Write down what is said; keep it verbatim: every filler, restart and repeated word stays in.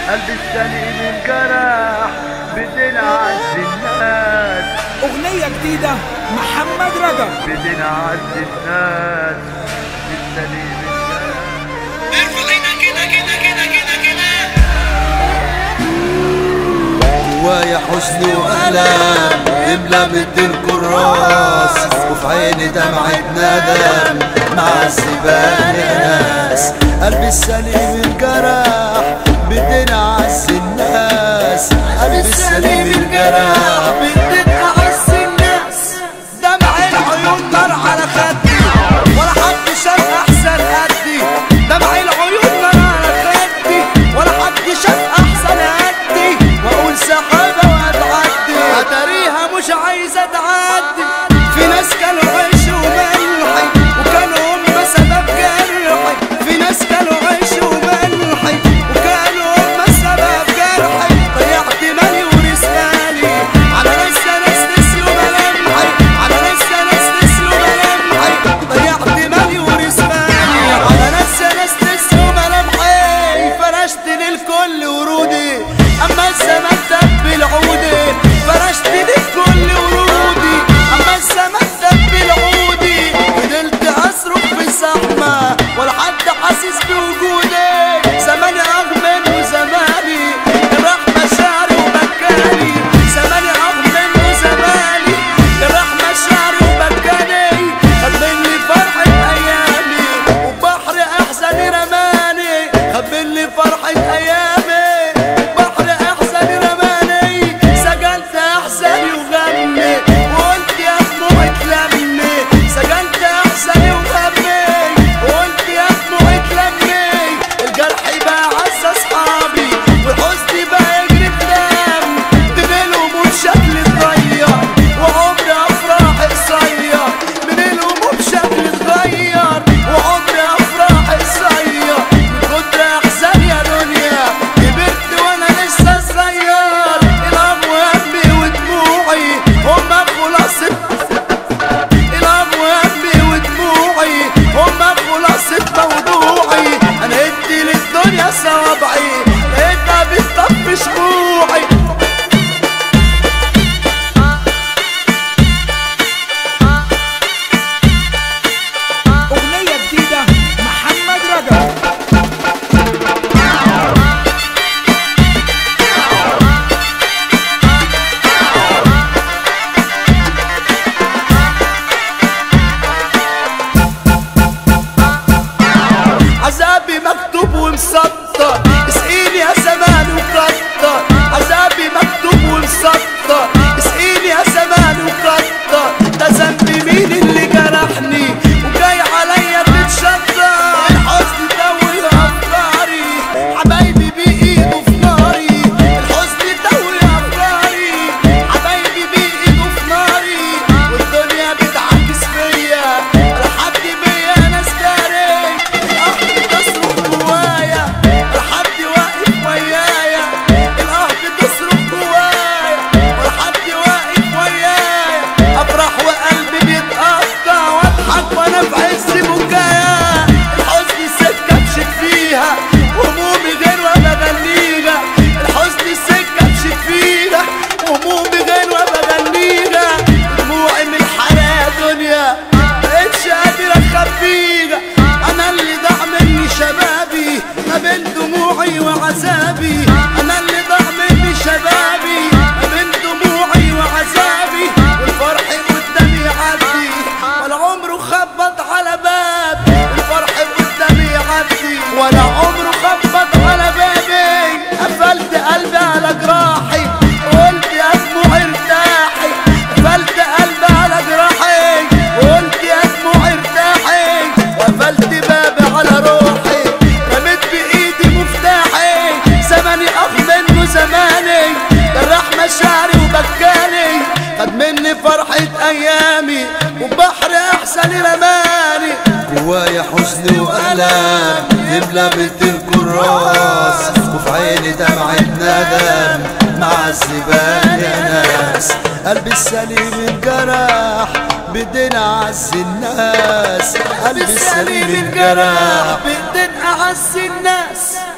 قلبي السليم انجرح بدين عز الناس. أغنية جديدة محمد رجب. بدين عز الناس السليم انجرح. ارفع ايدك كده كده كده كده كده. جوايا حزن وألم املا مد الكراس، وفي عيني دمعة ندم مع الزبال يا ناس. قلبي السليم انجرح بدين عز الناس. قلبي السليم انجرح بدين عز الناس. دمع العيون نار على خدي ولا حد شاف احسن قدي. دمع العيون نار على خدي ولا حد شاف احسن قدي. واقول سحابه وهتعدي اتاريها مش عايزه تعدي. في ناس كانوا عيش وملحي وكانوا هم سبب جرحي. في ناس كانوا عيش وملحي وكانوا هم سبب جرحي. ضيعت مالي ورسالي على ناس ناس نسيوا ملامحي. على ناس ناس نسيوا ملامحي. ضيعت مالي ورسالي على ناس ناس نسيوا ملامحي. فرشت للكل ورودي اما الزمن دب العودي. فرشت للكل ورودي اما الزمن دب العودي. فضلت اصرخ في زحمه ولا حد حاسس بوجودي. زماني اغمن وزماني راح مشاعري وبكاني. زماني اغمن وزماني راح مشاعري وبكاني. خد مني فرحة ايامي وبحر احزاني رماني. خد مني فرحة ايامي وبحر احزاني رماني. سجنت احزاني وغمي وقلت يا دموعي تلمي. سجنت احزاني وغمي وقلت يا دموعي تلمي. الجرح بقى عز اصحابي والحزن بقى يجري في دم. من الهموم شكلي اتغير وعمري افراحي قصير. من الهموم شكلي اتغير وعمري افراحي قصير. من كتر احزاني يا دنيا كبرت وانا لسه صغير. الام وهمي ودموعي هما خلاصة. الام وهمي ودموعي هما خلاصة موضوعي. انا ادي للدنيا صوابعي لقيتها بتطفي شموعي. أغنية جديدة محمد رجب. عذابي مكتوب ومسطر اسقيني يا زمان وكتر. عذابي مكتوب ومسطر اسقيني يا زمان وكتر. ده ذنب مين اللي جرحني وجاي عليا تتشطر. الحزن دوي افكاري حبايبي بايده في ناري. الحزن دوي افكاري حبايبي بايده في ناري. والدنيا بتعكس فيا لحد بيا ناس داري. القهر تصرخ جوايا لحد واقف ويايا. القهر تصرخ جوايا ولحد واقف ويايا. افرح وقلبي بيتقطع واضحك وانا في عز بكايا. الحزن سكه مشيت فيها وهمومي غير وانا بغنيها. الحزن سكه مشيت فيها وهمومي غير وانا بغنيها. دموعي من الحياه دنيا مبقتش قادر اخبيها. انا اللي ضاع مني شبابي ما بين دموعي وعذابي. انا اللي ضاع مني شبابي ما بين دموعي وعذابي. والفرح قدامي يعدي ولا عمره خبط على بابي. الفرح قدامي يعدي ولا عمره خبط على بابي. قفلت قلبي على جراحي وقلت يا دموعي ارتاحي. قفلت قلبي على جراحي وقلت يا دموعي ارتاحي. وقفلت بابي على روحي رميت بايدي مفتاحي. زماني اغمن وزماني جرح مشاعري وبكاني. خد مني فرحة ايامي وبحر احزاني رماني. جوايا حزن وألم تملى بيت الكراس، وفي عيني دمعة ندم مع الزبال يا ناس. قلبي السليم انجرح بدين أعز الناس. قلبي السليم انجرح بدين أعز الناس.